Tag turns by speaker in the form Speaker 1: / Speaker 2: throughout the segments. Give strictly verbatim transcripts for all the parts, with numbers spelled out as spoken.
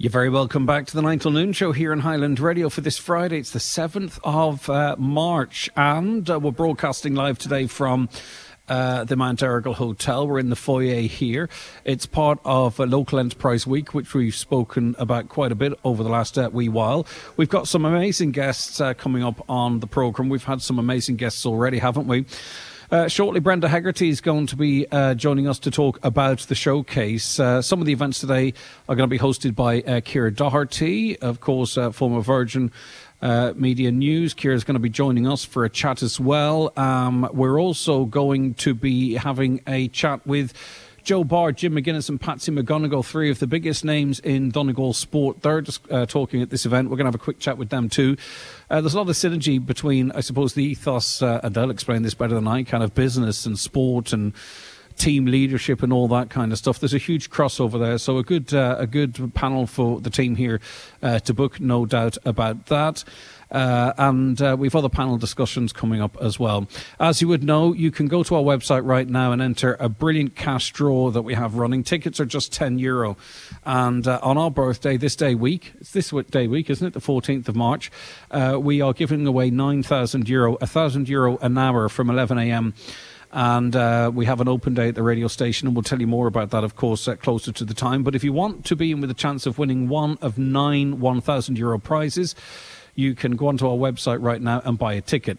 Speaker 1: You're very welcome back to the nine till noon show here on Highland Radio for this Friday. It's the seventh of uh, March, and uh, we're broadcasting live today from uh, the Mount Errigal Hotel. We're in the foyer here. It's part of a Local Enterprise Week, which we've spoken about quite a bit over the last uh, wee while. We've got some amazing guests uh, coming up on the programme. We've had some amazing guests already, haven't we? Uh, shortly, Brenda Hegarty is going to be uh, joining us to talk about the showcase. Uh, some of the events today are going to be hosted by uh, Ciara Doherty, of course, uh, former Virgin uh, Media News. Ciara is going to be joining us for a chat as well. Um, we're also going to be having a chat with Joe Barr, Jim McGuinness and Patsy McGonigal, three of the biggest names in Donegal sport. They're just uh, talking at this event. We're going to have a quick chat with them too. Uh, there's a lot of synergy between, I suppose, the ethos, uh, and they'll explain this better than I, kind of business and sport and team leadership and all that kind of stuff. There's a huge crossover there, so a good uh, a good panel for the team here uh, to book, no doubt about that. Uh, and uh, we've other panel discussions coming up as well. As you would know, you can go to our website right now and enter a brilliant cash draw that we have running. Tickets are just ten euro. And uh, on our birthday, this day week, it's this day week, isn't it? The fourteenth of March, uh, we are giving away nine thousand euro, one thousand euro an hour from eleven a m And uh, we have an open day at the radio station, and we'll tell you more about that, of course, uh, closer to the time. But if you want to be in with a chance of winning one of nine one thousand euro prizes, you can go onto our website right now and buy a ticket.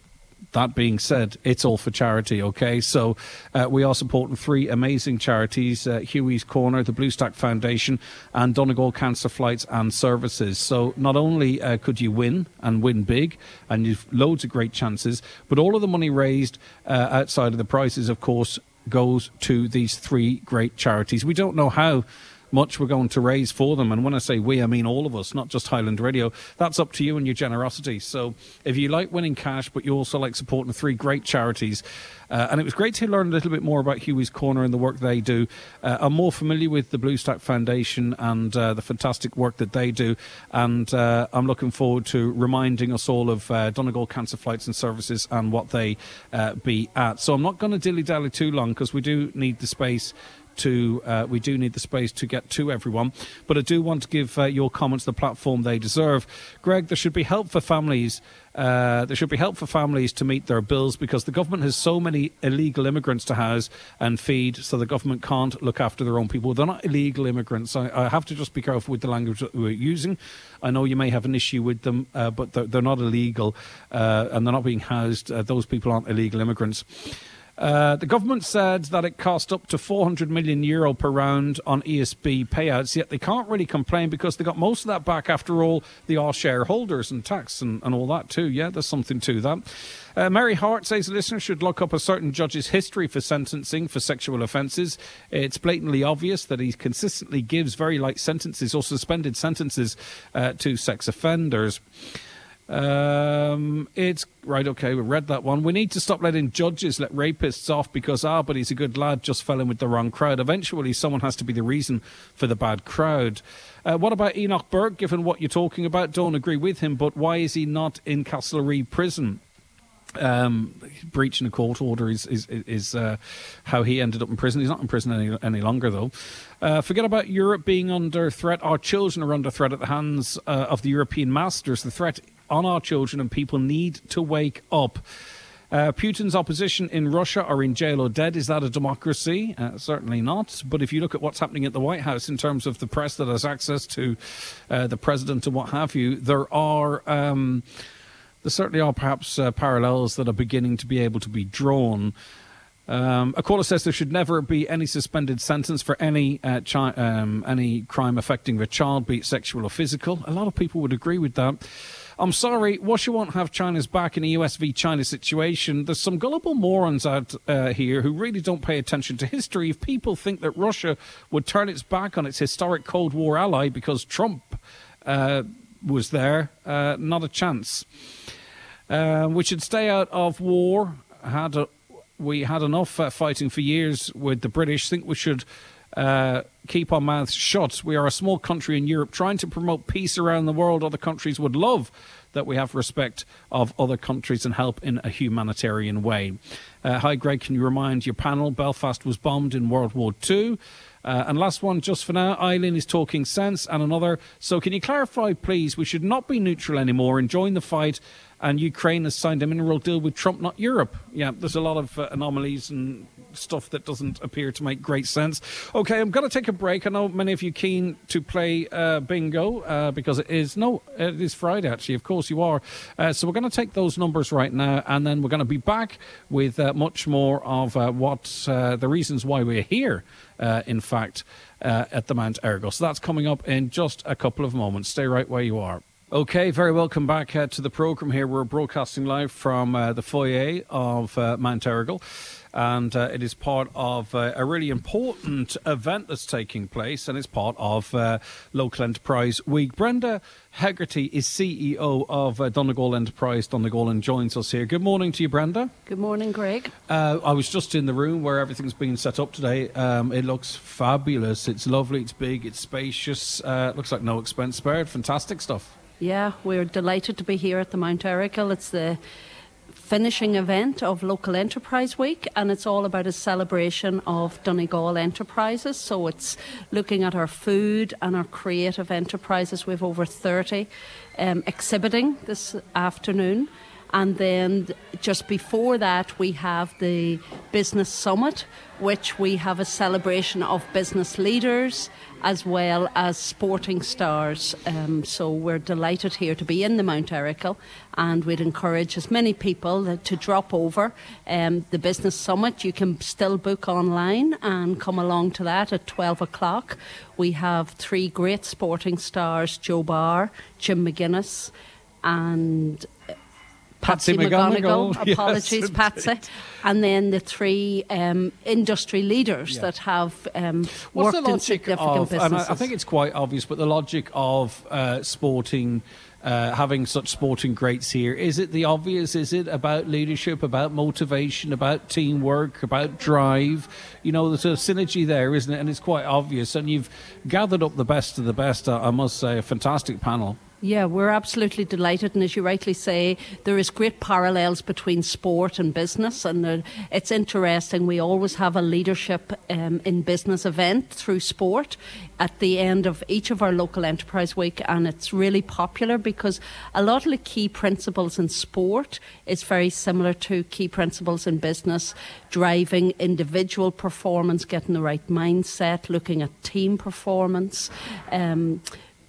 Speaker 1: That being said, it's all for charity, okay? So uh, we are supporting three amazing charities, uh, Hughie's Corner, the Blue Stack Foundation, and Donegal Cancer Flights and Services. So not only uh, could you win, and win big, and you've loads of great chances, but all of the money raised uh, outside of the prizes, of course, goes to these three great charities. We don't know how much we're going to raise for them, and when I say we, I mean all of us, not just Highland Radio. That's up to you and your generosity. So if you like winning cash, but you also like supporting three great charities, uh, and it was great to learn a little bit more about Hughie's Corner and the work they do. uh, I'm more familiar with the Blue Stack Foundation and uh, the fantastic work that they do, and uh, I'm looking forward to reminding us all of uh, Donegal Cancer Flights and Services and what they uh, be at. So I'm not going to dilly-dally too long, because we do need the space to uh, we do need the space to get to everyone, but I do want to give uh, your comments the platform they deserve. Greg, there should be help for families uh, there should be help for families to meet their bills, because the government has so many illegal immigrants to house and feed, so the government can't look after their own people. They're not illegal immigrants. I, I have to just be careful with the language that we're using. I know you may have an issue with them, uh, but they're, they're not illegal, uh, and they're not being housed. Uh, those people aren't illegal immigrants. Uh, the government said that it cost up to four hundred million euro per round on E S B payouts, yet they can't really complain because they got most of that back. After all, they are shareholders and tax and, and all that too. Yeah, there's something to that. Uh, Mary Hart says the listener should look up a certain judge's history for sentencing for sexual offences. It's blatantly obvious that he consistently gives very light sentences or suspended sentences uh, to sex offenders. Um, it's right. Okay, we read that one. We need to stop letting judges let rapists off because, ah, but he's a good lad, just fell in with the wrong crowd. Eventually, someone has to be the reason for the bad crowd. Uh, what about Enoch Burke? Given what you're talking about, don't agree with him, but why is he not in Castlereagh prison? Um, breaching a court order is is, is uh, how he ended up in prison. He's not in prison any, any longer, though. Uh, forget about Europe being under threat. Our children are under threat at the hands uh, of the European masters. The threat on our children, and people need to wake up. Uh, Putin's opposition in Russia are in jail or dead. Is that a democracy? Uh, certainly not. But if you look at what's happening at the White House in terms of the press that has access to uh, the president and what have you, there are... Um, There certainly are perhaps uh, parallels that are beginning to be able to be drawn. Um, a caller says there should never be any suspended sentence for any uh, chi- um, any crime affecting a child, be it sexual or physical. A lot of people would agree with that. I'm sorry, Russia won't have China's back in a U S v China situation. There's some gullible morons out uh, here who really don't pay attention to history. If people think that Russia would turn its back on its historic Cold War ally because Trump uh, was there, uh, not a chance. Uh, we should stay out of war. Had a, we had enough uh, fighting for years with the British. Think we should uh, keep our mouths shut. We are a small country in Europe trying to promote peace around the world. Other countries would love that we have respect of other countries and help in a humanitarian way. Uh, hi, Greg, can you remind your panel Belfast was bombed in World War Two? Uh, and last one, just for now, Eileen is talking sense, and another. So can you clarify, please? We should not be neutral anymore and join the fight. And Ukraine has signed a mineral deal with Trump, not Europe. Yeah, there's a lot of uh, anomalies and stuff that doesn't appear to make great sense. Okay, I'm going to take a break. I know many of you keen to play uh, bingo uh, because it is, no, it is Friday, actually. Of course you are. Uh, so we're going to take those numbers right now, and then we're going to be back with uh, much more of uh, what uh, the reasons why we're here, uh, in fact, uh, at the Mount Ergo. So that's coming up in just a couple of moments. Stay right where you are. Okay, very welcome back uh, to the programme here. We're broadcasting live from uh, the foyer of uh, Mount Errigal, and uh, it is part of uh, a really important event that's taking place, and it's part of uh, Local Enterprise Week. Brenda Hegarty is C E O of uh, Donegal Enterprise Donegal and joins us here. Good morning to you, Brenda.
Speaker 2: Good morning, Greg.
Speaker 1: Uh, I was just in the room where everything's been set up today. Um, it looks fabulous. It's lovely, it's big, it's spacious. Uh, it looks like no expense spared. Fantastic stuff.
Speaker 2: Yeah, we're delighted to be here at the Mount Errigal. It's the finishing event of Local Enterprise Week, and it's all about a celebration of Donegal enterprises. So it's looking at our food and our creative enterprises. We have over thirty um, exhibiting this afternoon. And then just before that, we have the Business Summit, which we have a celebration of business leaders as well as sporting stars. Um, so we're delighted here to be in the Mount Errigal, and we'd encourage as many people to drop over. Um, the Business Summit, you can still book online and come along to that at twelve o'clock. We have three great sporting stars, Joe Barr, Jim McGuinness and Patsy, Patsy McGonigal. McGonigal. Apologies, yes, Patsy. And then the three um, industry leaders yeah. that have um, worked in significant
Speaker 1: of,
Speaker 2: businesses.
Speaker 1: And I, I think it's quite obvious, but the logic of uh, sporting, uh, having such sporting greats here, is it the obvious? Is it about leadership, about motivation, about teamwork, about drive? You know, there's a synergy there, isn't it? And it's quite obvious. And you've gathered up the best of the best, I must say. A fantastic panel.
Speaker 2: Yeah, we're absolutely delighted, and as you rightly say, there is great parallels between sport and business, and uh, it's interesting. We always have a leadership um, in business event through sport at the end of each of our Local Enterprise Week, and it's really popular because a lot of the key principles in sport is very similar to key principles in business, driving individual performance, getting the right mindset, looking at team performance, um,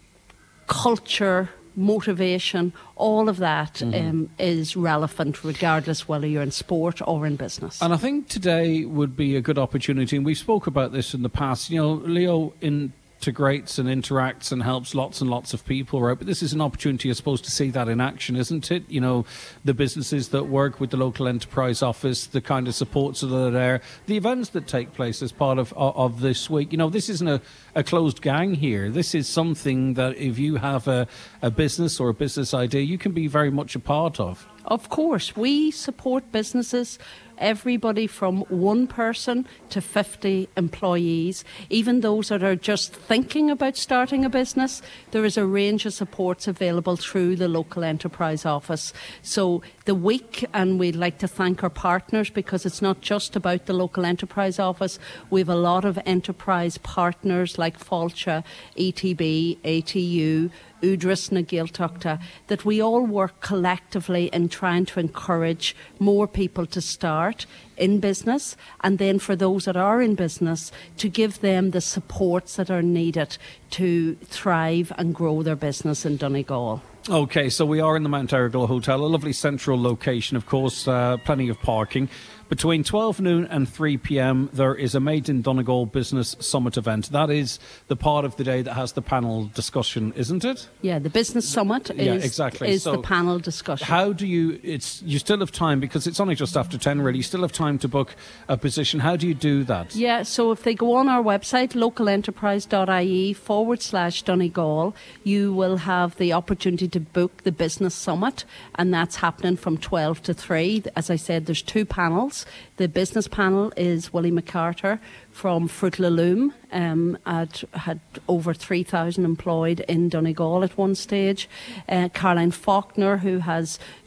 Speaker 2: culture, motivation, all of that mm-hmm. um, is relevant regardless whether you're in sport or in business.
Speaker 1: And I think today would be a good opportunity, and we spoke about this in the past. You know, Leo integrates and interacts and helps lots and lots of people, right? But this is an opportunity, I suppose, to see that in action, isn't it? You know, the businesses that work with the Local Enterprise Office, the kind of supports that are there, the events that take place as part of of, of this week. You know, this isn't a, a closed gang here. This is something that if you have a, a business or a business idea, you can be very much a part of.
Speaker 2: Of course, we support businesses, everybody from one person to fifty employees, even those that are just thinking about starting a business. There is a range of supports available through the Local Enterprise Office. So the week, and we'd like to thank our partners because it's not just about the Local Enterprise Office. We have a lot of enterprise partners like Fáilte, E T B, A T U, Udris na Gaeltachta, that we all work collectively in trying to encourage more people to start in business, and then for those that are in business to give them the supports that are needed to thrive and grow their business in Donegal.
Speaker 1: Okay, so we are in the Mount Errigal Hotel, a lovely central location, of course, uh, plenty of parking. Between twelve noon and three p.m, there is a Made in Donegal Business Summit event. That is the part of the day that has the panel discussion, isn't it?
Speaker 2: Yeah, the Business Summit is,
Speaker 1: yeah, exactly.
Speaker 2: is
Speaker 1: so
Speaker 2: the panel discussion.
Speaker 1: How do you, it's you still have time, because it's only just after ten really, you still have time to book a position. How do you do that?
Speaker 2: Yeah, so if they go on our website, localenterprise.ie forward slash Donegal, you will have the opportunity to book the Business Summit, and that's happening from twelve to three. As I said, there's two panels. The business panel is Willie McCarter from Fruit La Loom, um, at, had over three thousand employed in Donegal at one stage. Uh, Caroline Faulkner, who has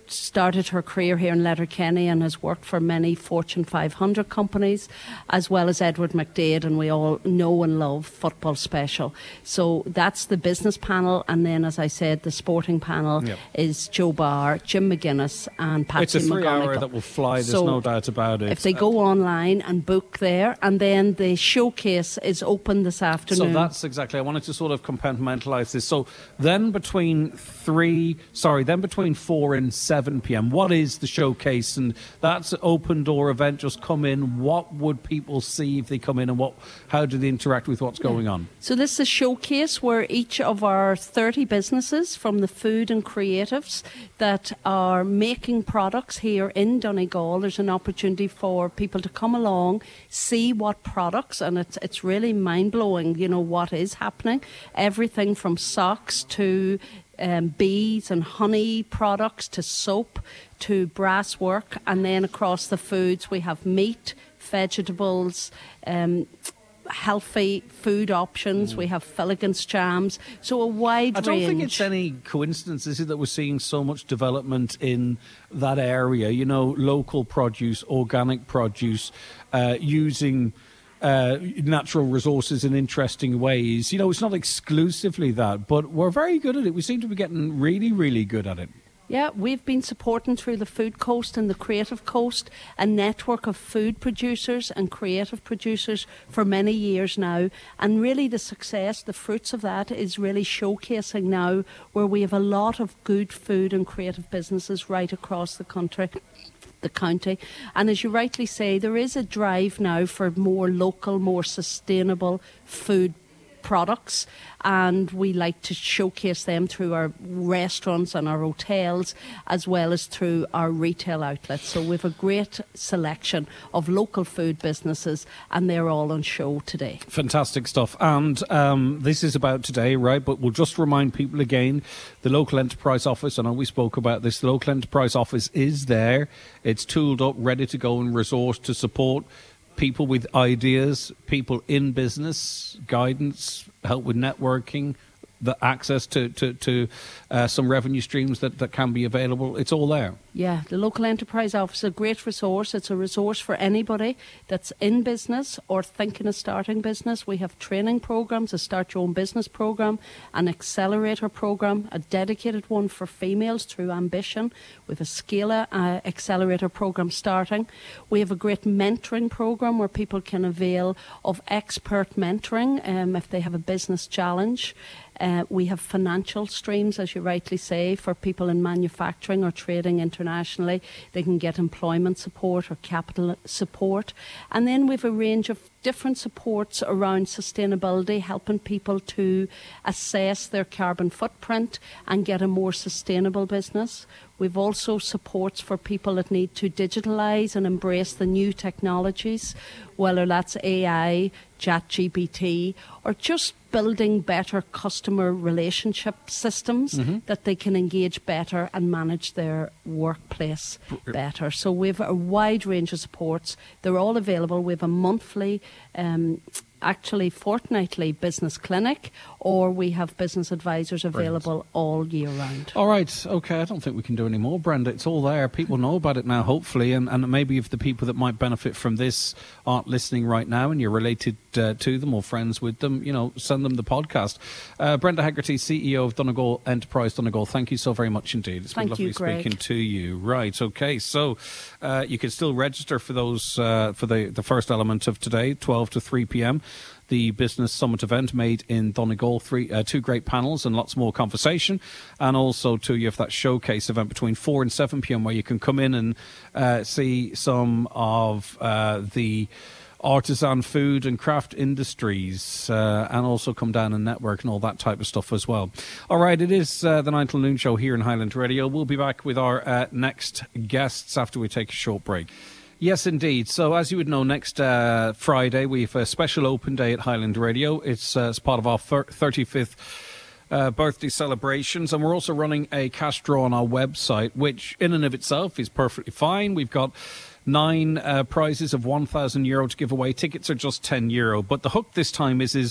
Speaker 2: started her career here in Letterkenny and has worked for many Fortune five hundred companies, as well as Edward McDade, and we all know and love Football Special. So that's the business panel, and then, as I said, the sporting panel yep. is Joe Barr, Jim McGuinness and Patsy McGonigal.
Speaker 1: It's a three-hour that will fly, there's so no doubt about it.
Speaker 2: If they go online and book there, and then the showcase is open this afternoon.
Speaker 1: So that's exactly, I wanted to sort of compartmentalise this. So then between three, sorry, then between four and seven p.m, what is the showcase? And that's an open door event, just come in. What would people see if they come in, and what? How do they interact with what's going on?
Speaker 2: So this is a showcase where each of our thirty businesses from the food and creatives that are making products here in Donegal, there's an opportunity for people to come along, see what products, and it's it's really mind-blowing, you know, what is happening. Everything from socks to um, bees and honey products to soap to brass work, and then across the foods we have meat, vegetables, um, healthy food options. Mm. We have Filligans jams, so a wide range.
Speaker 1: I don't
Speaker 2: range.
Speaker 1: think it's any coincidence, is it, that we're seeing so much development in that area, you know, local produce, organic produce, uh, using uh, natural resources in interesting ways. You know, it's not exclusively that, but we're very good at it. We seem to be getting really, really good at it.
Speaker 2: Yeah, we've been supporting through the Food Coast and the Creative Coast a network of food producers and creative producers for many years now. And really the success, the fruits of that is really showcasing now where we have a lot of good food and creative businesses right across the country. The county. And as you rightly say, there is a drive now for more local, more sustainable food products, and we like to showcase them through our restaurants and our hotels as well as through our retail outlets. So we have a great selection of local food businesses, and they're all on show today.
Speaker 1: Fantastic stuff. And um, this is about today, right? But we'll just remind people again, the local enterprise office, I know we spoke about this, the local enterprise office is there. It's tooled up, ready to go and resourced to support people with ideas, people in business, guidance, help with networking, the access to, to, to uh, some revenue streams that, that can be available. It's all there.
Speaker 2: Yeah, the local enterprise office is a great resource. It's a resource for anybody that's in business or thinking of starting business. We have training programs, a Start Your Own Business program, an accelerator program, a dedicated one for females through Ambition. We have a Scala uh, accelerator program starting. We have a great mentoring program where people can avail of expert mentoring um, if they have a business challenge. Uh, we have financial streams, as you rightly say, for people in manufacturing or trading internationally. They can get employment support or capital support. And then we have a range of different supports around sustainability, helping people to assess their carbon footprint and get a more sustainable business. We've also supports for people that need to digitalise and embrace the new technologies, whether that's A I, ChatGPT, or just building better customer relationship systems mm-hmm. that they can engage better and manage their workplace better. So we have a wide range of supports. They're all available. We have a monthly um, actually fortnightly business clinic, or we have business advisors available Brilliant. all year round.
Speaker 1: All right, okay, I don't think we can do any more, Brenda. It's all there. People know about it now, hopefully, and, and maybe if the people that might benefit from this aren't listening right now and you're related uh, to them or friends with them, you know, send them the podcast. Uh, Brenda Hegarty, C E O of Donegal Enterprise Donegal, thank you so very much indeed. It's
Speaker 2: thank
Speaker 1: been lovely
Speaker 2: you, Greg.
Speaker 1: speaking to you. Right, okay, so uh, you can still register for those, uh, for the, the first element of today, twelve to three p.m, the Business Summit event made in Donegal. Three, uh, two great panels and lots more conversation. And also, too, you have that showcase event between four and seven p.m. where you can come in and uh, see some of uh, the artisan food and craft industries uh, and also come down and network and all that type of stuff as well. All right, it is uh, the nine till noon show here in Highland Radio. We'll be back with our uh, next guests after we take a short break. Yes, indeed. So, as you would know, next uh, Friday we have a special open day at Highland Radio. It's uh, as part of our thirty-fifth uh, birthday celebrations, and we're also running a cash draw on our website, which in and of itself is perfectly fine. We've got nine uh, prizes of one thousand euro to give away. Tickets are just ten euro. But the hook this time is, is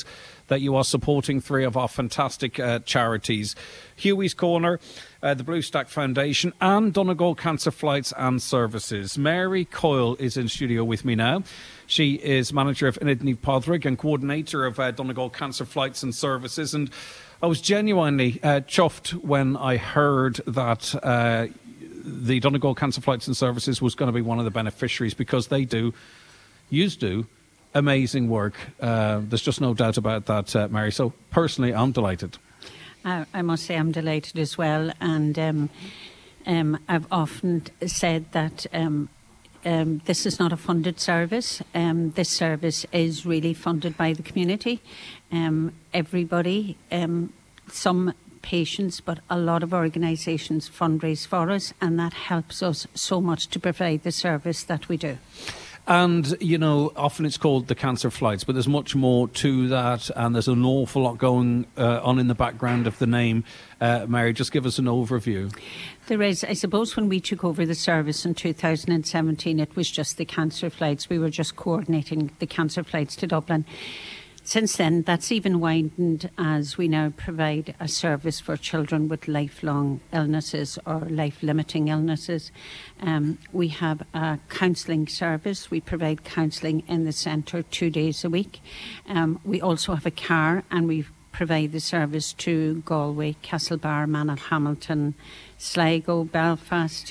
Speaker 1: that you are supporting three of our fantastic uh, charities: Huey's Corner, uh, the Blue Stack Foundation, and Donegal Cancer Flights and Services. Mary Coyle is in studio with me now. She is manager of Inidni Podrig and coordinator of uh, Donegal Cancer Flights and Services. And I was genuinely uh, chuffed when I heard that uh, the Donegal Cancer Flights and Services was going to be one of the beneficiaries, because they do, yous do, amazing work. Uh, there's just no doubt about that, uh, Mary. So personally, I'm delighted.
Speaker 3: I, I must say I'm delighted as well. And um, um, I've often said that um, um, this is not a funded service. Um, this service is really funded by the community. Um, everybody, um, some patients, but a lot of organisations fundraise for us, and that helps us so much to provide the service that we do.
Speaker 1: And, you know, often it's called the Cancer Flights, but there's much more to that, and there's an awful lot going uh, on in the background of the name. Uh, Mary, just give us an overview.
Speaker 3: There is. I suppose when we took over the service in two thousand seventeen, it was just the Cancer Flights. We were just coordinating the Cancer Flights to Dublin. Since then, that's even widened, as we now provide a service for children with lifelong illnesses or life-limiting illnesses. Um, we have a counselling service. We provide counselling in the centre two days a week. Um, we also have a car, and we provide the service to Galway, Castlebar, Hamilton, Sligo, Belfast,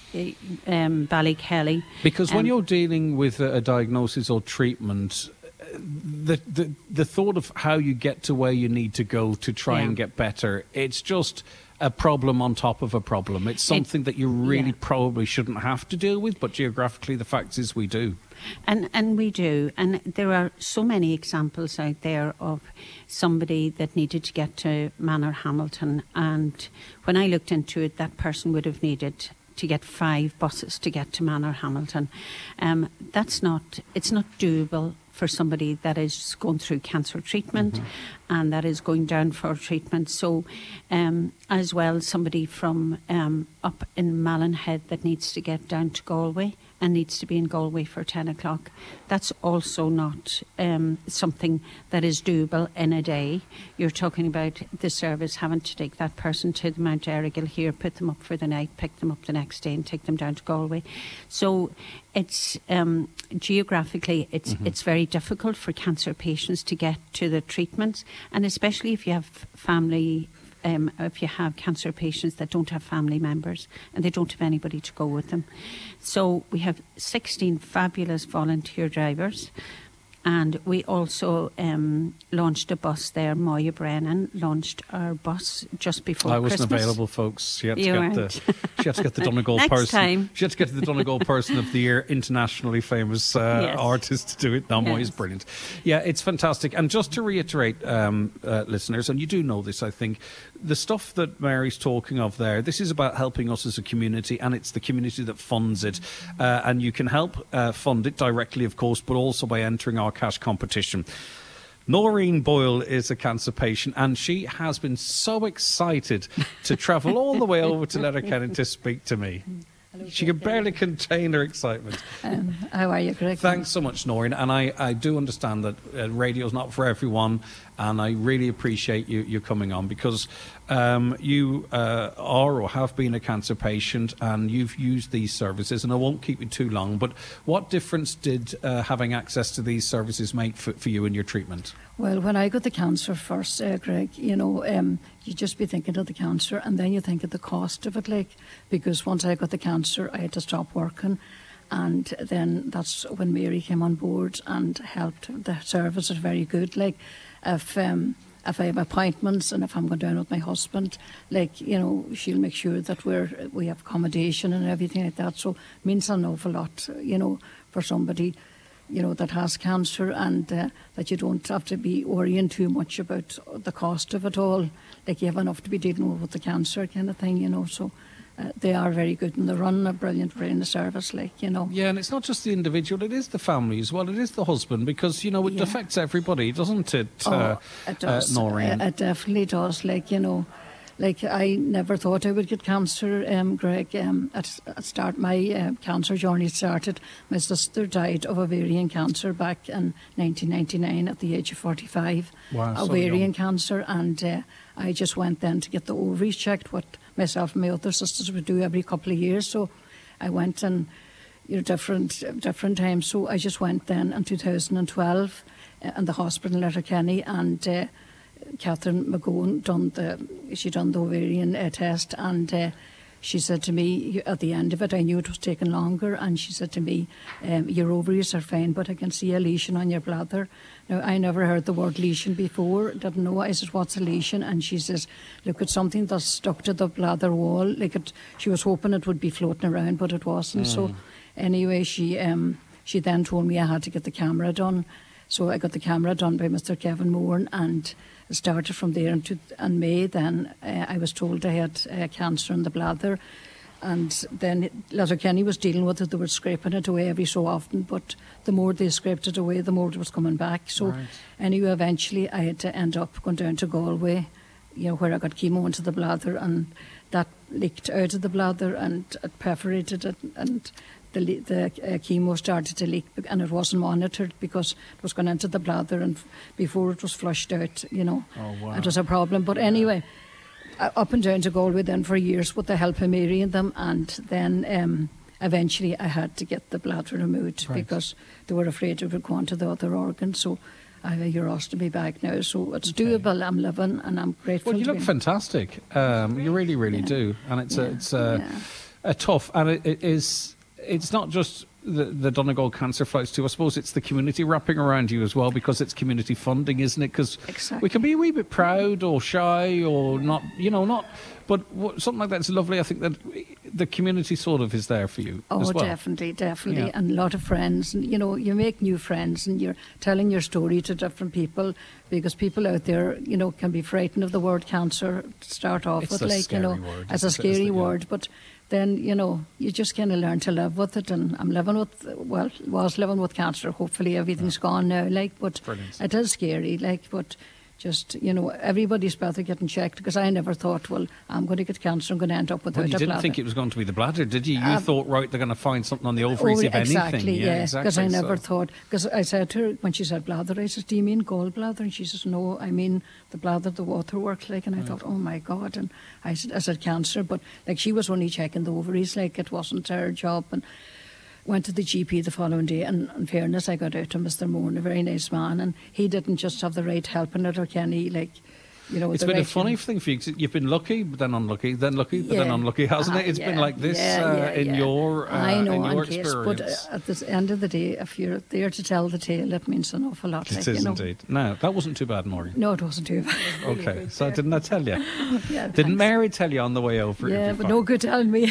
Speaker 3: um, Ballykelly.
Speaker 1: Because when
Speaker 3: um,
Speaker 1: you're dealing with a, a diagnosis or treatment, The, the the thought of how you get to where you need to go to try
Speaker 3: yeah.
Speaker 1: and get better, it's just a problem on top of a problem. It's something
Speaker 3: it,
Speaker 1: that you really
Speaker 3: yeah.
Speaker 1: probably shouldn't have to deal with, but geographically the fact is we do.
Speaker 3: And and we do. And there are so many examples out there of somebody that needed to get to Manorhamilton, and when I looked into it, that person would have needed to get five buses to get to Manorhamilton. Um, that's not, it's not doable for somebody that is going through cancer treatment mm-hmm. and that is going down for treatment. So um, as well, somebody from um, up in Mallinhead that needs to get down to Galway and needs to be in Galway for ten o'clock. That's also not um, something that is doable in a day. You're talking about the service having to take that person to the Mount Errigal here, put them up for the night, pick them up the next day and take them down to Galway. So it's um, geographically, it's mm-hmm. it's very difficult for cancer patients to get to the treatments, and especially if you have family Um, if you have cancer patients that don't have family members and they don't have anybody to go with them. So we have sixteen fabulous volunteer drivers, and we also um, launched a bus there. Moya Brennan launched our bus just before
Speaker 1: I wasn't
Speaker 3: Christmas.
Speaker 1: available, folks. She had, to
Speaker 3: You
Speaker 1: get
Speaker 3: weren't.
Speaker 1: the, she had to get the Donegal
Speaker 3: Next
Speaker 1: person.
Speaker 3: time.
Speaker 1: She had to get the Donegal Person of the Year, internationally famous uh,
Speaker 3: Yes.
Speaker 1: artist to do it. No,
Speaker 3: Yes.
Speaker 1: Moya's brilliant. Yeah, it's fantastic. And just to reiterate, um, uh, listeners, and you do know this, I think, the stuff that Mary's talking of there, this is about helping us as a community, and it's the community that funds it. Uh, and you can help uh, fund it directly, of course, but also by entering our cash competition. Noreen Boyle is a cancer patient, and she has been so excited to travel all the way over to Letterkenny to speak to me. Hello, she can barely contain her excitement.
Speaker 4: Um, how are you, Greg?
Speaker 1: Thanks so much, Noreen. And I, I do understand that uh, radio's not for everyone, and I really appreciate you, you coming on, because um, you uh, are or have been a cancer patient, and you've used these services, and I won't keep you too long, but what difference did uh, having access to these services make for, for you in your treatment?
Speaker 4: Well, when I got the cancer first, uh, Greg, you know, um, you just be thinking of the cancer, and then you think of the cost of it, like, because once I got the cancer, I had to stop working, and then that's when Mary came on board and helped. The service is very good, like, if um, if I have appointments and if I'm going down with my husband, like, you know, she'll make sure that we're we have accommodation and everything like that. So it means an awful lot, you know, for somebody, you know, that has cancer, and uh, that you don't have to be worrying too much about the cost of it all. Like, you have enough to be dealing with the cancer kind of thing, you know. So uh, they are very good, and they run a brilliant, brilliant service, like, you know.
Speaker 1: Yeah, and it's not just the individual, it is the family as well. It is the husband, because, you know, it
Speaker 4: Yeah.
Speaker 1: affects everybody, doesn't it,
Speaker 4: Oh,
Speaker 1: uh,
Speaker 4: it does.
Speaker 1: uh, Noreen?
Speaker 4: It, it definitely does, like, you know. like I never thought I would get cancer, um, Greg. Um, at, at start, my uh, cancer journey started. My sister died of ovarian cancer back in nineteen ninety-nine at the age of forty-five.
Speaker 1: Wow, so
Speaker 4: ovarian
Speaker 1: young.
Speaker 4: cancer, and uh, I just went then to get the ovaries checked, what myself and my other sisters would do every couple of years. So I went and you know different different times. So I just went then in two thousand twelve uh, in the hospital in Letterkenny, and. Uh, Catherine McGowan done the she done the ovarian uh, test, and uh, she said to me at the end of it, I knew it was taking longer, and she said to me, um, your ovaries are fine, but I can see a lesion on your bladder. Now, I never heard the word lesion before, didn't know. I said, what's a lesion? And she says, look, it's something that's stuck to the bladder wall. Like it, she was hoping it would be floating around, but it wasn't. Mm. So anyway, she um, she then told me I had to get the camera done. So I got the camera done by Mister Kevin Moore, and started from there. In, to, in May, then uh, I was told I had uh, cancer in the bladder, and then Letterkenny was dealing with it. They were scraping it away every so often, but the more they scraped it away, the more it was coming back. So right. Anyway, eventually I had to end up going down to Galway, you know, where I got chemo into the bladder, and that leaked out of the bladder and it perforated it, and the, the uh, chemo started to leak, and it wasn't monitored because it was going into the bladder, and before it was flushed out, you know,
Speaker 1: oh, wow.
Speaker 4: It was a problem. But anyway, uh, up and down to Galway then for years with the help of Mary and them, and then um, eventually I had to get the bladder removed right. because they were afraid it would go on to the other organs. So I have a urostomy back now, so it's okay. doable. I'm living, and I'm grateful.
Speaker 1: Well, you
Speaker 4: to
Speaker 1: look
Speaker 4: be.
Speaker 1: fantastic. Um, you really, really
Speaker 4: yeah.
Speaker 1: do, and it's
Speaker 4: yeah.
Speaker 1: a, it's a,
Speaker 4: yeah.
Speaker 1: a tough, and it, it is. It's not just the, the Donegal Cancer Flights too. I suppose it's the community wrapping around you as well, because it's community funding, isn't it? Because
Speaker 4: exactly.
Speaker 1: we can be a wee bit proud or shy or not, you know, not. But what, something like that's lovely. I think that the community sort of is there for you
Speaker 4: oh,
Speaker 1: as well.
Speaker 4: definitely, definitely.
Speaker 1: Yeah.
Speaker 4: And a lot of friends. And, you know, you make new friends, and you're telling your story to different people, because people out there, you know, can be frightened of the word cancer to start off
Speaker 1: it's
Speaker 4: with.
Speaker 1: a
Speaker 4: like,
Speaker 1: scary
Speaker 4: you know,
Speaker 1: word,
Speaker 4: it's a scary
Speaker 1: it,
Speaker 4: word.
Speaker 1: yeah.
Speaker 4: But then, you know, you just kind of learn to live with it. And I'm living with, well, was living with cancer. Hopefully everything's yeah. gone now, like, but
Speaker 1: Brilliant.
Speaker 4: It is scary, like, but just, you know, everybody's better getting checked, because I never thought, well, I'm going to get cancer, I'm going to end up without
Speaker 1: well, you
Speaker 4: a
Speaker 1: didn't
Speaker 4: bladder.
Speaker 1: think it was going to be the bladder, did you? You
Speaker 4: um,
Speaker 1: thought, right, they're going to find something on the ovaries,
Speaker 4: oh,
Speaker 1: if
Speaker 4: exactly,
Speaker 1: anything.
Speaker 4: Yeah,
Speaker 1: exactly.
Speaker 4: Because I never
Speaker 1: so.
Speaker 4: thought, because I said to her, when she said bladder, I said, do you mean gallbladder? And she says, no, I mean the bladder, the water works like. And I right. thought, oh my God. And I said, I said cancer, but like she was only checking the ovaries, like it wasn't her job. And went to the G P the following day, and in fairness, I got out to Mister Moore, a very nice man, and he didn't just have the right help in it, or Kenny, like, you know,
Speaker 1: it's been right, a funny you know. thing for you. You've been lucky, but then unlucky, then lucky, but
Speaker 4: yeah.
Speaker 1: then unlucky, hasn't
Speaker 4: uh,
Speaker 1: it? It's
Speaker 4: yeah.
Speaker 1: been like this
Speaker 4: yeah,
Speaker 1: uh,
Speaker 4: yeah,
Speaker 1: in
Speaker 4: yeah.
Speaker 1: your uh,
Speaker 4: I know,
Speaker 1: in your
Speaker 4: case,
Speaker 1: experience.
Speaker 4: But uh, at the end of the day, if you're there to tell the tale, it means an awful lot.
Speaker 1: It
Speaker 4: like,
Speaker 1: is
Speaker 4: you know.
Speaker 1: indeed. No, that wasn't too bad, Maureen.
Speaker 4: No, it wasn't too bad.
Speaker 1: Okay, really so didn't I tell you?
Speaker 4: yeah,
Speaker 1: didn't
Speaker 4: thanks.
Speaker 1: Mary tell you on the way over?
Speaker 4: Yeah, but no good telling me.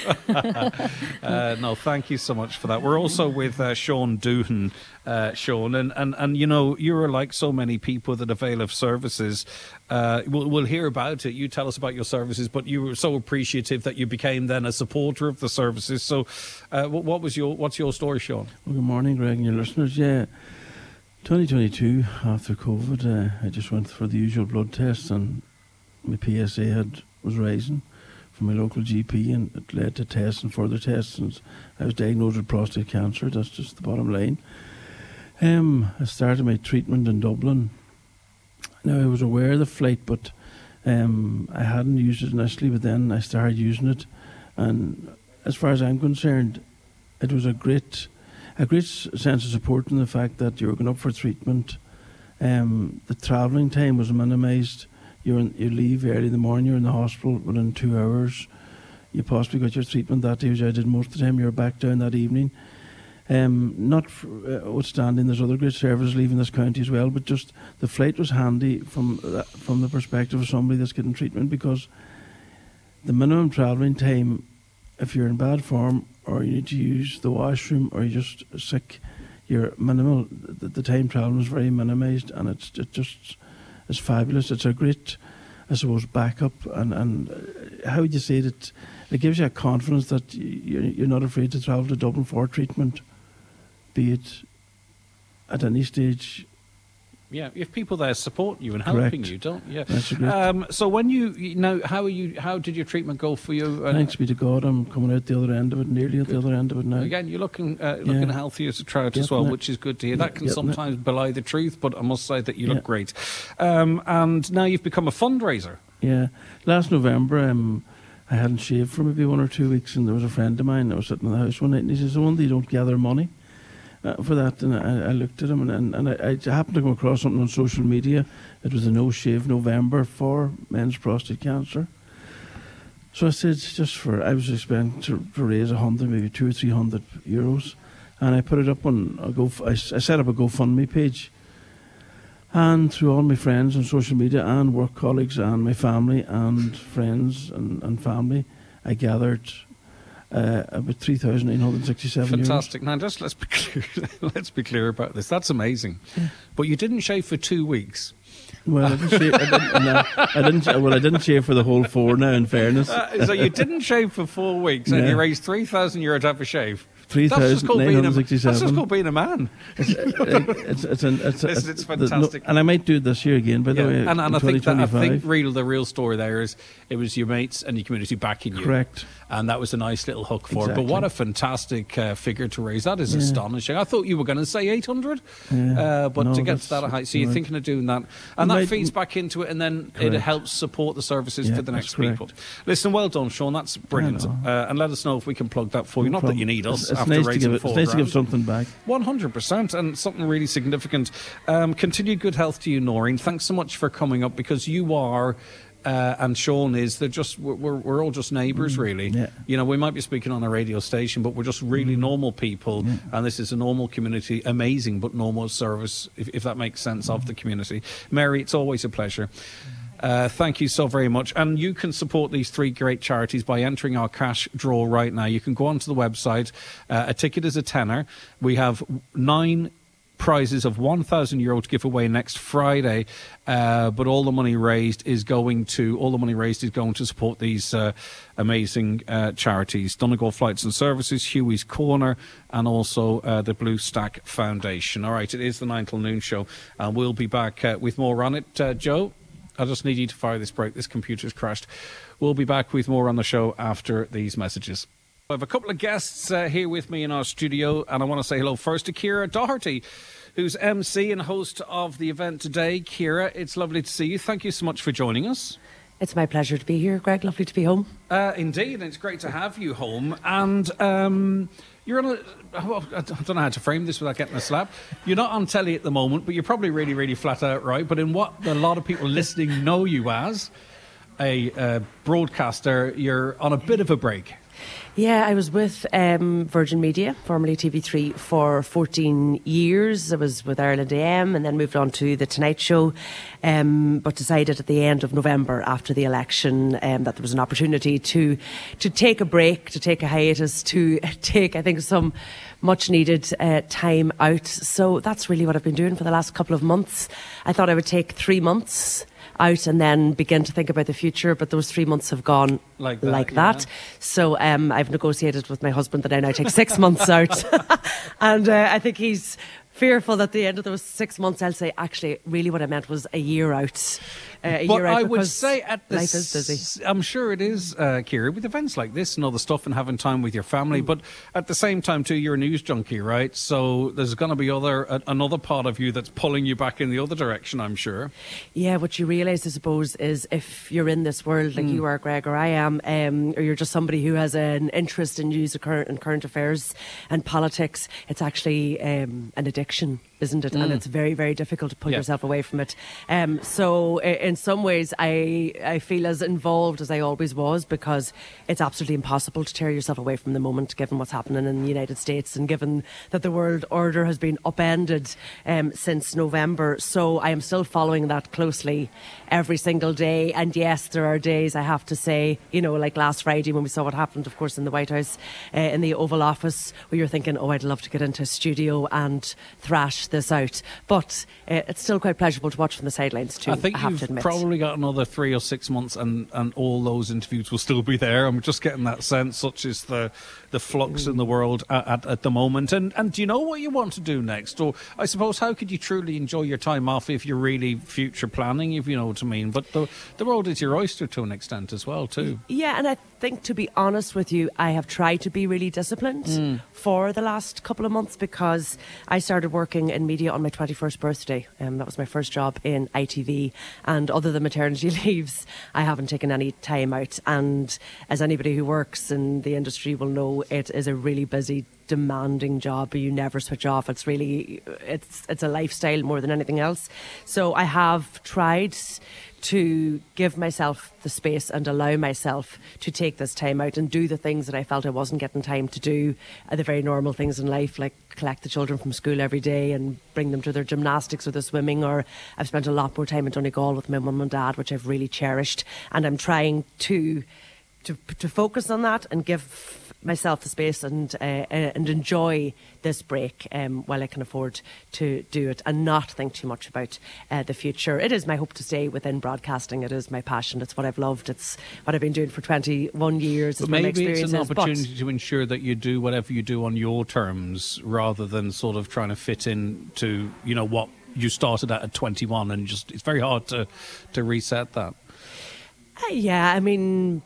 Speaker 1: uh, no, thank you so much for that. We're also with uh, Sean Doohan. Uh, Sean, and, and, and you know, you're like so many people that avail of services. Uh, we'll, we'll hear about it. You tell us about your services, but you were so appreciative that you became then a supporter of the services. So, uh, what, what was your what's your story, Sean?
Speaker 5: Well, good morning, Greg, and your listeners. Yeah, twenty twenty-two after COVID, uh, I just went for the usual blood tests, and my P S A had was rising from my local G P, and it led to tests and further tests, and I was diagnosed with prostate cancer. That's just the bottom line. Um, I started my treatment in Dublin. Now, I was aware of the flight, but um, I hadn't used it initially, but then I started using it. And as far as I'm concerned, it was a great a great sense of support in the fact that you were going up for treatment. Um, the travelling time was minimised. You're in, you leave early in the morning, you're in the hospital within two hours. You possibly got your treatment that day, which I did most of the time. You were back down that evening. Um, not notwithstanding, there's other great services leaving this county as well, but just the flight was handy from uh, from the perspective of somebody that's getting treatment, because the minimum travelling time, if you're in bad form or you need to use the washroom or you're just sick, you're minimal. The, the time travelling is very minimised, and it's it just it's fabulous. It's a great, I suppose, backup, and and uh, how would you say that? It gives you a confidence that you're, you're not afraid to travel to Dublin for treatment, be it at any stage
Speaker 1: Yeah, if people there support you and
Speaker 5: Correct.
Speaker 1: helping you, don't yeah.
Speaker 5: That's great.
Speaker 1: Um, so when you, you know, how are you? How did your treatment go for you? Uh,
Speaker 5: Thanks be to God, I'm coming out the other end of it, nearly at the other end of it now.
Speaker 1: Again, you're looking uh, looking
Speaker 5: Yeah.
Speaker 1: healthy as a trout as
Speaker 5: Getting
Speaker 1: well,
Speaker 5: it.
Speaker 1: which is good to hear. That can
Speaker 5: Getting it.
Speaker 1: sometimes belie the truth, but I must say that you look
Speaker 5: Yeah.
Speaker 1: great. Um, and now you've become a fundraiser.
Speaker 5: Yeah. Last November, um, I hadn't shaved for maybe one or two weeks, and there was a friend of mine that was sitting in the house one night, and he says, "I wonder you don't gather money uh, for that." And I, I looked at him, and, and, and I, I happened to come across something on social media. It was a No Shave November for men's prostate cancer. So I said, just for, I was expecting to, to raise a hundred, maybe two or three hundred euros. And I put it up on, a Go, I, I set up a GoFundMe page. And through all my friends on social media and work colleagues and my family and friends and, and family, I gathered uh, about three thousand nine hundred sixty-seven euros.
Speaker 1: Fantastic. Now, just let's be clear. Let's be clear about this. That's amazing. But you didn't shave for two weeks.
Speaker 5: Well, I didn't shave. I didn't, no, I didn't. Well, I didn't shave for the whole four. Now, in fairness,
Speaker 1: Uh, so you didn't shave for four weeks, and
Speaker 5: Yeah.
Speaker 1: you raised three thousand euro to have a shave.
Speaker 5: three
Speaker 1: That's just
Speaker 5: thousand
Speaker 1: called
Speaker 5: nine
Speaker 1: being a.
Speaker 5: hundred
Speaker 1: That's just
Speaker 5: sixty-seven.
Speaker 1: called being a man.
Speaker 5: It's, it's, it's, an, it's,
Speaker 1: Listen,
Speaker 5: it's,
Speaker 1: it's
Speaker 5: the- no-
Speaker 1: fantastic.
Speaker 5: and I might do it this year again. By the
Speaker 1: Yeah.
Speaker 5: way,
Speaker 1: and and
Speaker 5: in
Speaker 1: I think that I think
Speaker 5: twenty twenty-five.
Speaker 1: real the real story there is it was your mates and your community backing you.
Speaker 5: Correct.
Speaker 1: And that was a nice little hook for it. But
Speaker 5: Exactly.
Speaker 1: what a fantastic uh, figure to raise. That is
Speaker 5: Yeah.
Speaker 1: astonishing. I thought you were going to say eight hundred,
Speaker 5: Yeah.
Speaker 1: uh, but
Speaker 5: No,
Speaker 1: to get
Speaker 5: that's-
Speaker 1: to that height, so you're
Speaker 5: right.
Speaker 1: thinking of doing that. And
Speaker 5: We
Speaker 1: that
Speaker 5: might-
Speaker 1: feeds back into it, and then it
Speaker 5: Correct.
Speaker 1: helps support the services
Speaker 5: Yeah,
Speaker 1: for the
Speaker 5: that's
Speaker 1: next
Speaker 5: correct.
Speaker 1: people. Listen, well done, Sean. That's brilliant.
Speaker 5: know.
Speaker 1: Uh, and let us know if we can plug that for you.
Speaker 5: No
Speaker 1: Not that
Speaker 5: problem.
Speaker 1: you need us
Speaker 5: It's, it's
Speaker 1: after
Speaker 5: nice to
Speaker 1: raising
Speaker 5: give it,
Speaker 1: four
Speaker 5: It's nice to give
Speaker 1: grand.
Speaker 5: something back.
Speaker 1: one hundred percent, and something really significant. Um, continued good health to you, Noreen. Thanks so much for coming up, because you are, uh, and Sean is, they're just, we're, we're, we're all just neighbours, really.
Speaker 5: yeah.
Speaker 1: You know, we might be speaking on a radio station, but we're just really normal people, and this is a normal community, amazing but normal service, if, if that makes sense, of the community. Mary, it's always a pleasure. Uh, thank you so very much. And you can support these three great charities by entering our cash draw right now. You can go onto the website. Uh, a ticket is a tenner. We have nine prizes of one thousand euro to give away next Friday, uh, but all the money raised is going to all the money raised is going to support these uh, amazing uh, charities: Donegal Flights and Services, Huey's Corner, and also uh, the Blue Stack Foundation. All right, it is the nine till noon show, and we'll be back uh, with more on it. Uh, Joe, I just need you to fire this break. This computer's crashed. We'll be back with more on the show after these messages. I have a couple of guests uh, here with me in our studio, and I want to say hello first to Ciara Doherty, who's M C and host of the event today. Ciara, it's lovely to see you. Thank you so much for joining us.
Speaker 6: It's my pleasure to be here, Greg. Lovely to be home.
Speaker 1: Uh, indeed, and it's great to have you home. And um, you're on a... Well, I don't know how to frame this without getting a slap. You're not on telly at the moment, but you're probably really, really flat out right. But in what a lot of people listening know you as, a uh, broadcaster, you're on a bit of a break.
Speaker 6: Yeah, I was with um, Virgin Media, formerly T V three, for fourteen years. I was with Ireland A M and then moved on to The Tonight Show, um, but decided at the end of November, after the election, um, that there was an opportunity to to take a break, to take a hiatus, to take, I think, some much needed uh, time out. So that's really what I've been doing for the last couple of months. I thought I would take three months out and then begin to think about the future, but those three months have gone
Speaker 1: Like that,
Speaker 6: like
Speaker 1: yeah.
Speaker 6: that. So um, I've negotiated with my husband that I now take six months out, and uh, I think he's fearful that at the end of those six months I'll say, actually, really what I meant was a year out. Uh, a
Speaker 1: But
Speaker 6: year out
Speaker 1: I would
Speaker 6: because
Speaker 1: say at the
Speaker 6: life is busy.
Speaker 1: s- I'm sure it is, uh, Ciara, with events like this and all the stuff and having time with your family.
Speaker 6: Mm.
Speaker 1: But at the same time, too, you're a news junkie, right? So there's going to be other a, another part of you that's pulling you back in the other direction, I'm sure.
Speaker 6: Yeah, what you realise, I suppose, is if you're in this world like
Speaker 1: Mm.
Speaker 6: you are, Greg, or I am, um, or you're just somebody who has an interest in news and current, and current affairs and politics, it's actually um, an addiction, isn't it? And it's very, very difficult to pull
Speaker 1: Mm. Yeah.
Speaker 6: yourself away from it. Um, so i- in some ways, I I feel as involved as I always was, because it's absolutely impossible to tear yourself away from the moment, given what's happening in the United States and given that the world order has been upended um, since November. So I am still following that closely every single day. And yes, there are days, I have to say, you know, like last Friday when we saw what happened, of course, in the White House, uh, in the Oval Office, where you're thinking, oh, I'd love to get into a studio and thrash sort this out. But uh, it's still quite pleasurable to watch from the sidelines too.
Speaker 1: I think
Speaker 6: I have
Speaker 1: you've
Speaker 6: to admit.
Speaker 1: probably got another three or six months, and, and all those interviews will still be there. I'm just getting that sense, such is the the flux mm. in the world at, at, at the moment. And and do you know what you want to do next? Or I suppose, how could you truly enjoy your time off if you're really future planning, if you know what I mean? But the the world is your oyster to an extent as well too.
Speaker 6: Yeah, and I think, to be honest with you, I have tried to be really disciplined mm. for the last couple of months, because I started working in media on my twenty-first birthday. Um, that was my first job in I T V, and other than maternity leaves, I haven't taken any time out. And as anybody who works in the industry will know, it is a really busy, demanding job. You never switch off. It's really, it's it's a lifestyle more than anything else. So I have tried to give myself the space and allow myself to take this time out and do the things that I felt I wasn't getting time to do, uh, the very normal things in life, like collect the children from school every day and bring them to their gymnastics or their swimming. Or I've spent a lot more time in Donegal with my mum and dad, which I've really cherished, and I'm trying to to to focus on that and give myself the space and uh, and enjoy this break um, while I can afford to do it, and not think too much about uh, the future. It is my hope to stay within broadcasting. It is my passion. It's what I've loved. It's what I've been doing for twenty-one years.
Speaker 1: But maybe it's an opportunity to ensure that you do whatever you do on your terms, rather than sort of trying to fit in to, you know, what you started at at twenty-one, and just it's very hard to to reset that.
Speaker 6: Uh, yeah, I mean,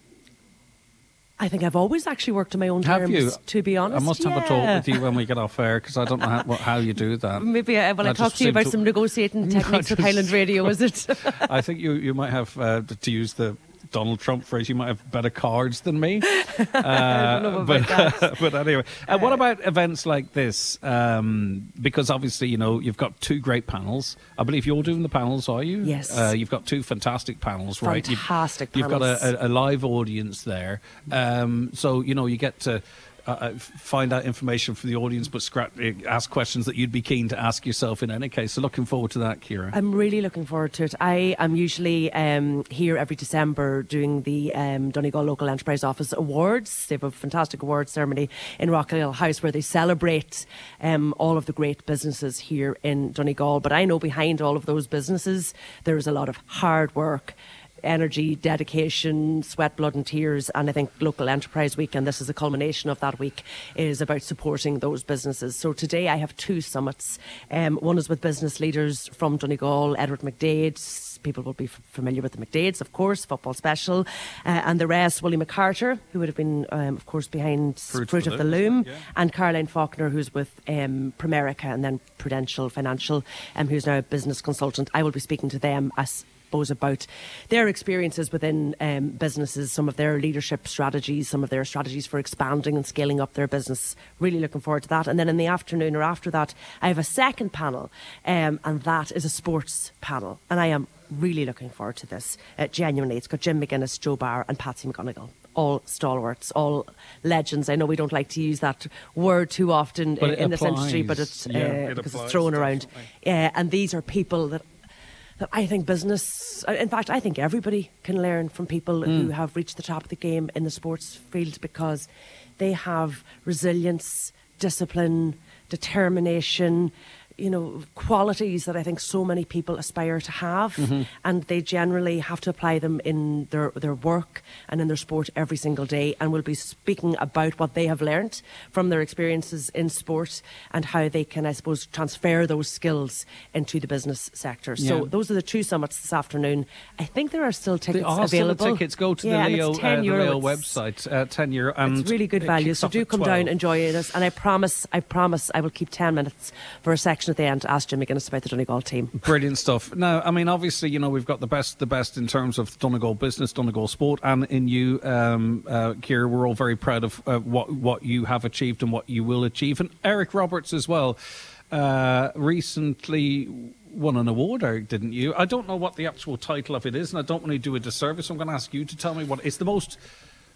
Speaker 6: I think I've always actually worked on my own
Speaker 1: have
Speaker 6: terms,
Speaker 1: you?
Speaker 6: To be honest.
Speaker 1: I must
Speaker 6: yeah.
Speaker 1: have a talk with you when we get off air, because I don't know how, how you do that.
Speaker 6: Maybe I, well, I, I talk to you about to... some negotiating techniques with Highland Radio, is it?
Speaker 1: I think you, you might have, uh, to use the Donald Trump phrase, you might have better cards than me. Uh,
Speaker 6: I don't know about
Speaker 1: but,
Speaker 6: that.
Speaker 1: but anyway, uh, what about events like this? Um, because obviously, you know, you've got two great panels. I believe you're doing the panels, are you?
Speaker 6: Yes.
Speaker 1: Uh, you've got two fantastic panels, right?
Speaker 6: Fantastic
Speaker 1: you've,
Speaker 6: panels.
Speaker 1: You've got a, a, a live audience there. Um, so, you know, you get to Uh, find out information from the audience, but scrap, ask questions that you'd be keen to ask yourself in any case. So looking forward to that, Ciara.
Speaker 6: I'm really looking forward to it. I am usually um, here every December doing the um, Donegal Local Enterprise Office Awards. They have a fantastic awards ceremony in Rockhill House where they celebrate um, all of the great businesses here in Donegal. But I know behind all of those businesses there is a lot of hard work, energy, dedication, sweat, blood and tears. And I think Local Enterprise Week, and this is a culmination of that week, is about supporting those businesses. So today I have two summits. Um, one is with business leaders from Donegal, Edward McDade. People will be f- familiar with the McDades, of course, Football Special. Uh, and the rest, Willie McCarter, who would have been, um, of course, behind Fruit, Fruit of the Loom, yeah. and Caroline Faulkner, who's with um, Primerica and then Prudential Financial, um, who's now a business consultant. I will be speaking to them as about their experiences within um, businesses, some of their leadership strategies, some of their strategies for expanding and scaling up their business. Really looking forward to that. And then in the afternoon or after that, I have a second panel, um, and that is a sports panel. And I am really looking forward to this. Uh, genuinely, it's got Jim McGuinness, Joe Barr and Patsy McGonigal. All stalwarts, all legends. I know we don't like to use that word too often in, in this industry, but it's,
Speaker 1: yeah,
Speaker 6: uh,
Speaker 1: it
Speaker 6: because
Speaker 1: applies,
Speaker 6: it's thrown around.
Speaker 1: Yeah,
Speaker 6: uh, and these are people that that I think business, in fact, I think everybody can learn from people mm. who have reached the top of the game in the sports field, because they have resilience, discipline, determination, you know, qualities that I think so many people aspire to have, mm-hmm. and they generally have to apply them in their, their work and in their sport every single day, and will be speaking about what they have learnt from their experiences in sport and how they can, I suppose, transfer those skills into the business sector. Yeah. So those are the two summits this afternoon. I think there are still tickets
Speaker 1: there are
Speaker 6: available.
Speaker 1: Still tickets. Go to
Speaker 6: yeah,
Speaker 1: the Leo, uh, the Leo
Speaker 6: it's,
Speaker 1: website, uh, ten euro. And
Speaker 6: it's really good value, so do come
Speaker 1: twelve.
Speaker 6: down, enjoy this, and I promise, I promise I will keep ten minutes for a section at the end to ask Jim McGuinness about the Donegal team.
Speaker 1: Brilliant stuff. Now, I mean, obviously, you know, we've got the best the best in terms of Donegal business, Donegal sport, and in you, um, uh, Ciara, we're all very proud of uh, what, what you have achieved and what you will achieve. And Eric Roberts as well, uh, recently won an award, Eric, didn't you? I don't know what the actual title of it is, and I don't want to do a disservice. I'm going to ask you to tell me what it's the most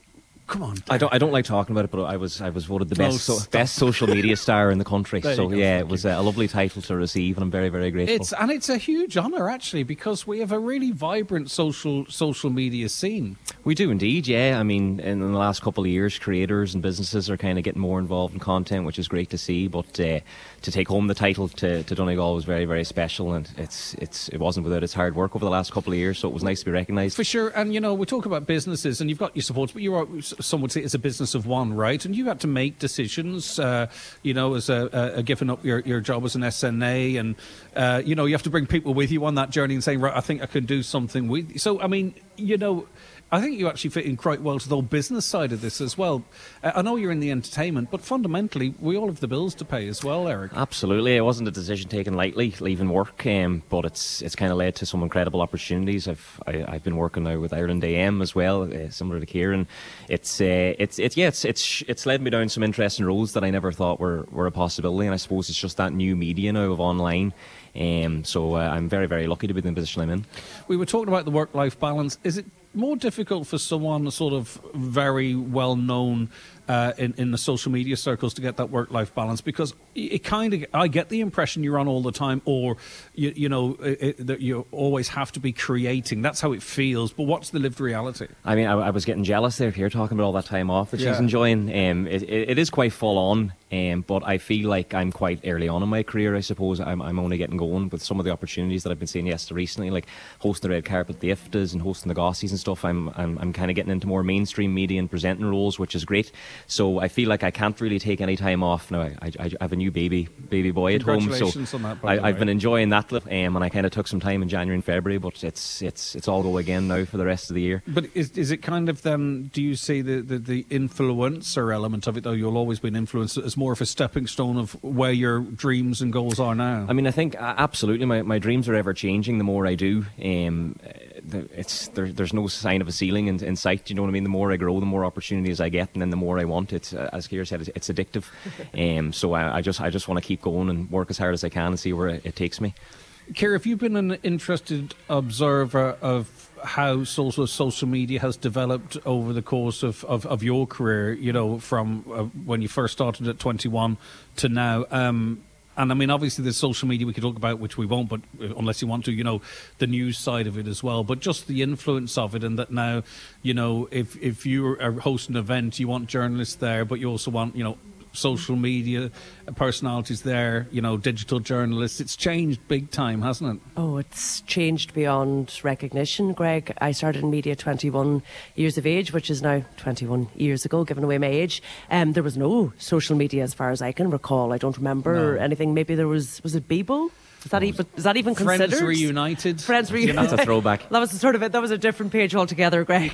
Speaker 1: Come on.
Speaker 7: I don't. I don't like talking about it, but I was. I was voted the best,
Speaker 1: Oh,
Speaker 7: so, best social media star in the country.
Speaker 1: There
Speaker 7: So
Speaker 1: you go,
Speaker 7: yeah,
Speaker 1: thank
Speaker 7: it was a lovely title to receive, and I'm very, very grateful.
Speaker 1: It's and it's a huge honour actually, because we have a really vibrant social social media scene.
Speaker 7: We do indeed, yeah. I mean, in the last couple of years, creators and businesses are kind of getting more involved in content, which is great to see. But uh, to take home the title to, to Donegal was very, very special, and it's it's it wasn't without its hard work over the last couple of years. So it was nice to be recognised.
Speaker 1: For sure, and you know, we talk about businesses, and you've got your supports, but you are, some would say, it's a business of one, right? And you had to make decisions, uh, you know, as a, a, a giving up your, your job as an S N A, and uh, you know, you have to bring people with you on that journey and saying, right, I think I can do something with you. So, I mean, you know, I think you actually fit in quite well to the whole business side of this as well. Uh, I know you're in the entertainment, but fundamentally, we all have the bills to pay as well, Eric.
Speaker 7: Absolutely, it wasn't a decision taken lightly, leaving work, um, but it's it's kind of led to some incredible opportunities. I've I, I've been working now with Ireland A M as well, uh, similar to Kieran. It's uh, it's it's yeah, it's it's it's led me down some interesting roads that I never thought were were a possibility, and I suppose it's just that new media now of online. Um, so uh, I'm very, very lucky to be in the position I'm in.
Speaker 1: We were talking about the work-life balance. Is it more difficult for someone sort of very well known uh, in, in the social media circles to get that work-life balance? Because it kind of, I get the impression you're on all the time, or you, you know, it, it, that you always have to be creating. That's how it feels. But what's the lived reality?
Speaker 7: I mean, I, I was getting jealous there here talking about all that time off that
Speaker 1: Yeah.
Speaker 7: she's enjoying. Um, it, it, it is quite full on, um, but I feel like I'm quite early on in my career. I suppose I'm, I'm only getting going with some of the opportunities that I've been seeing yesterday recently, like hosting the red carpet, the I F T As, and hosting the Gossies and stuff. I'm I'm, I'm kind of getting into more mainstream media and presenting roles, which is great. So I feel like I can't really take any time off now. I, I, I have a new baby baby boy at home, so
Speaker 1: Congratulations on that, by
Speaker 7: I,
Speaker 1: the
Speaker 7: I've
Speaker 1: way.
Speaker 7: been enjoying that, um, and I kind of took some time in January and February, but it's it's it's all go again now for the rest of the year.
Speaker 1: But is, is it kind of then, do you see the, the, the influencer element of it, though you'll always be an influencer, as more of a stepping stone of where your dreams and goals are now?
Speaker 7: I mean, I think uh, absolutely my, my dreams are ever changing the more I do. Um, the- it's there, there's no sign of a ceiling in, in sight, you know what I mean? The more I grow, the more opportunities I get, and then the more I want. It's, uh, as Keir said, it's, it's addictive. um, so I, I just I just want to keep going and work as hard as I can and see where it, it takes me.
Speaker 1: Kira, have you been an interested observer of how social social media has developed over the course of, of, of your career, you know, from uh, when you first started at twenty-one to now? Um, and I mean, obviously there's social media we could talk about, which we won't, but unless you want to, you know, the news side of it as well. But just the influence of it, and that now, you know, if, if you are hosting an event, you want journalists there, but you also want, you know, social media personalities there, you know, digital journalists. It's changed big time, hasn't it?
Speaker 6: Oh, it's changed beyond recognition, Greg. I started in media twenty-one years of age, which is now twenty-one years ago, giving away my age. Um, there was no social media as far as I can recall. I don't remember
Speaker 1: No.
Speaker 6: anything. Maybe there was, was it Bebo? Is that even, is that even considered?
Speaker 1: Friends Reunited.
Speaker 6: Friends Reunited.
Speaker 7: That's a throwback.
Speaker 6: That was a sort of a, that was a different page altogether, Greg.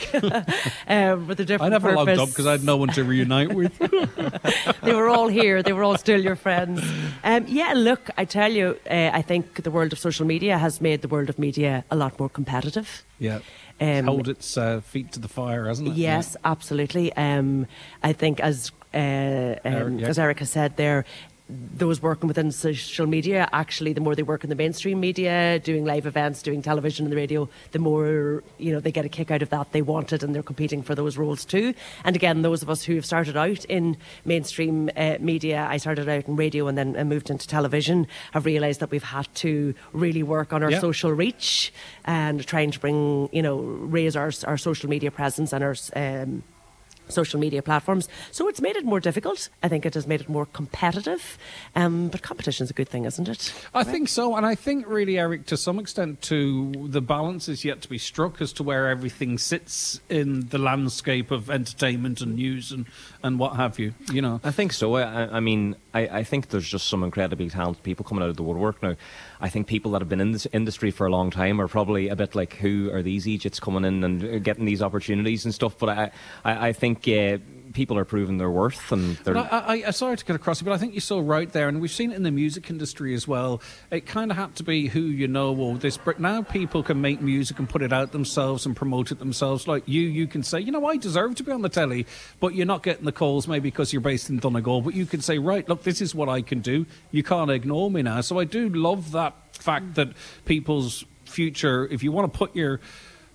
Speaker 6: um, with a different
Speaker 1: I never
Speaker 6: purpose.
Speaker 1: logged up because I had no one to reunite with.
Speaker 6: They were all here. They were all still your friends. Um, yeah, look, I tell you, uh, I think the world of social media has made the world of media a lot more competitive.
Speaker 1: Yeah.
Speaker 6: Um,
Speaker 1: Hold its uh, feet to the fire, hasn't it?
Speaker 6: Yes, absolutely. Um, I think, as uh, um,
Speaker 1: Eric, yeah.
Speaker 6: as Erica said there, those working within social media, actually, the more they work in the mainstream media, doing live events, doing television and the radio, the more, you know, they get a kick out of that. They want it, and they're competing for those roles too. And again, those of us who have started out in mainstream uh, media, I started out in radio and then uh, moved into television, have realised that we've had to really work on our
Speaker 1: Yeah.
Speaker 6: social reach and trying to bring, you know, raise our our social media presence and our um, social media platforms. So it's made it more difficult. I think it has made it more competitive. Um, but competition is a good thing, isn't it?
Speaker 1: I think so, and I think really, Eric, to some extent too, the balance is yet to be struck as to where everything sits in the landscape of entertainment and news and, and what have you, you know.
Speaker 7: I think so. I, I mean, I, I think there's just some incredibly talented people coming out of the woodwork now. I think people that have been in this industry for a long time are probably a bit like, who are these Egypts coming in and getting these opportunities and stuff? But I, I, I think uh, people are proving their worth, and they're.
Speaker 1: But I, I, I sorry to cut across you, but I think you're so right there, and we've seen it in the music industry as well. It kind of had to be who you know or this, but now people can make music and put it out themselves and promote it themselves. Like you, you can say, you know, I deserve to be on the telly, but you're not getting the calls maybe because you're based in Donegal. But you can say, right, look, this is what I can do. You can't ignore me now. So I do love that fact that people's future, if you want to put your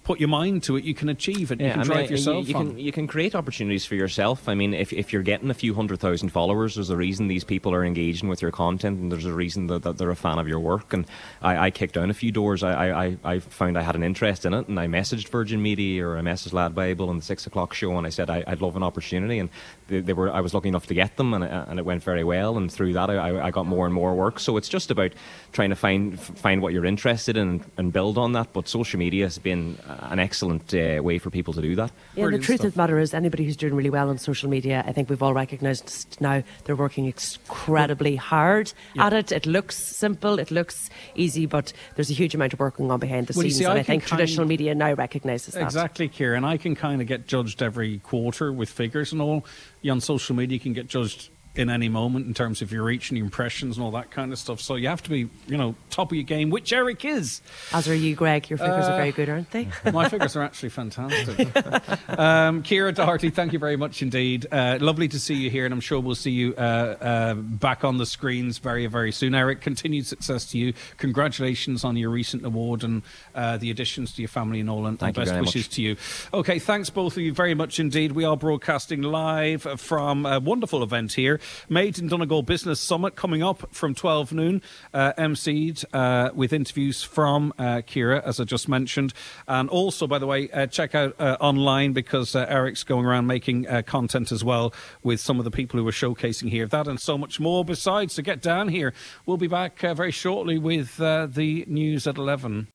Speaker 1: put your mind to it, you can achieve it.
Speaker 7: Yeah,
Speaker 1: you can
Speaker 7: I mean,
Speaker 1: drive
Speaker 7: you-
Speaker 1: yourself
Speaker 7: you,
Speaker 1: on.
Speaker 7: can you can create opportunities for yourself. I mean, if if you're getting a few hundred thousand followers, there's a reason these people are engaging with your content, and there's a reason that, that they're a fan of your work. And I, I kicked down a few doors. I, I I found I had an interest in it, and I messaged Virgin Media or I messaged Lad Bible on the six o'clock show, and I said I, I'd love an opportunity, and they, they were I was lucky enough to get them, and it, and it went very well. And through that, I, I got more and more work. So it's just about trying to find find what you're interested in and, and build on that. But social media has been an excellent uh, way for people to do that.
Speaker 6: Yeah, and the
Speaker 1: Brilliant
Speaker 6: truth
Speaker 1: stuff.
Speaker 6: of the matter is, anybody who's doing really well on social media, I think we've all recognised now they're working incredibly hard
Speaker 1: Yeah.
Speaker 6: at it. It looks simple, it looks easy, but there's a huge amount of work going on behind the
Speaker 1: Well, you
Speaker 6: scenes,
Speaker 1: see,
Speaker 6: and
Speaker 1: I
Speaker 6: I,
Speaker 1: can
Speaker 6: think
Speaker 1: kind-
Speaker 6: traditional media now recognises that.
Speaker 1: Exactly, Kieran. I can kind of get judged every quarter with figures and all. You on social media you can get judged in any moment in terms of your reach and your impressions and all that kind of stuff. So you have to be, you know, top of your game, which Eric is.
Speaker 6: As are you, Greg. Your figures
Speaker 1: Uh,
Speaker 6: are very good, aren't they?
Speaker 1: My figures are actually fantastic. um, Ciara Doherty, thank you very much indeed. Uh, lovely to see you here, and I'm sure we'll see you uh, uh, back on the screens very, very soon. Eric, continued success to you. Congratulations on your recent award and uh, the additions to your family and all, and, and
Speaker 7: Thank you
Speaker 1: best
Speaker 7: very
Speaker 1: wishes
Speaker 7: much.
Speaker 1: to you. Okay, thanks both of you very much indeed. We are broadcasting live from a wonderful event here, Made in Donegal Business Summit, coming up from twelve noon, uh, emceed uh, with interviews from uh, Ciara, as I just mentioned. And also, by the way, uh, check out uh, online, because uh, Eric's going around making uh, content as well with some of the people who are showcasing here. That and so much more besides. So get down here. We'll be back uh, very shortly with uh, the news at eleven.